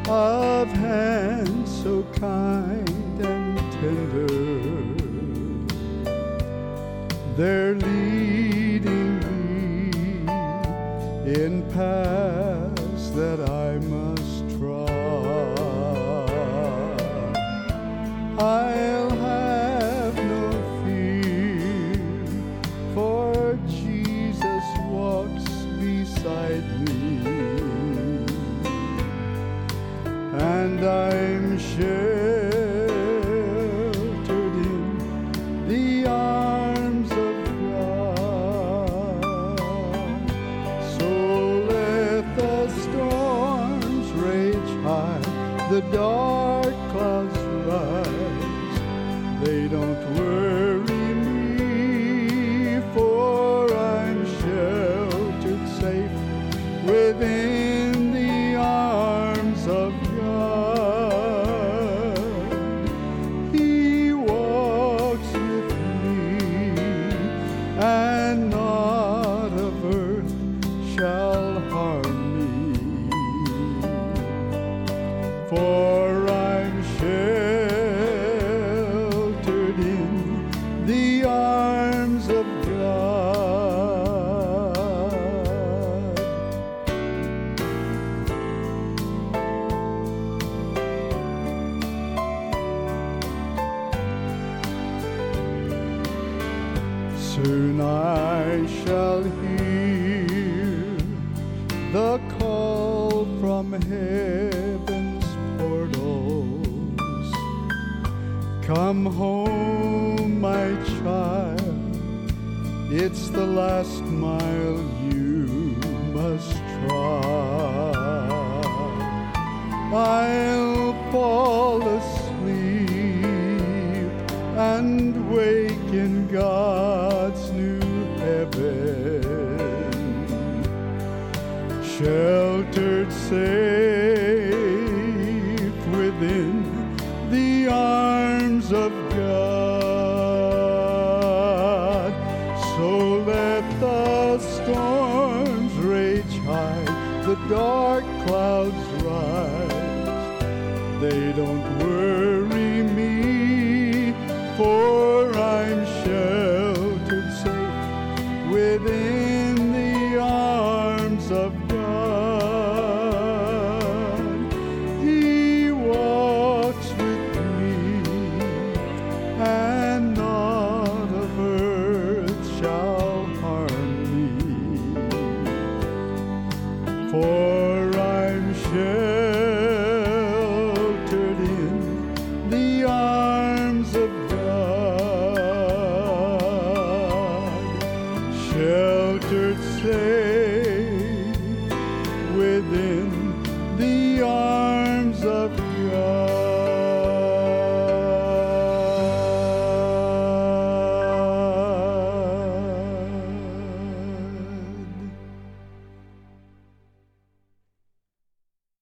of hands so kind and tender. They're leading me in paths that I must trod. I'll have no fear, for Jesus walks beside me, and I'm sheltered in the arms of God. So let the storms rage high, the dark clouds rise, they don't worry me, for I'm sheltered safe within the arms of God. He walks with me, and naught of earth shall harm me, for I'm sheltered in the arms of God. Soon I shall hear the call from heaven's portals. Come home, my child, it's the last mile you must trod. I'll fall asleep and wake in God's new heaven, sheltered safe within the arms of God. So let the storms rage high, the dark clouds rise, they don't worry me, for I'm sheltered safe within the arms of God. He walks with me, and naught of earth shall harm me, for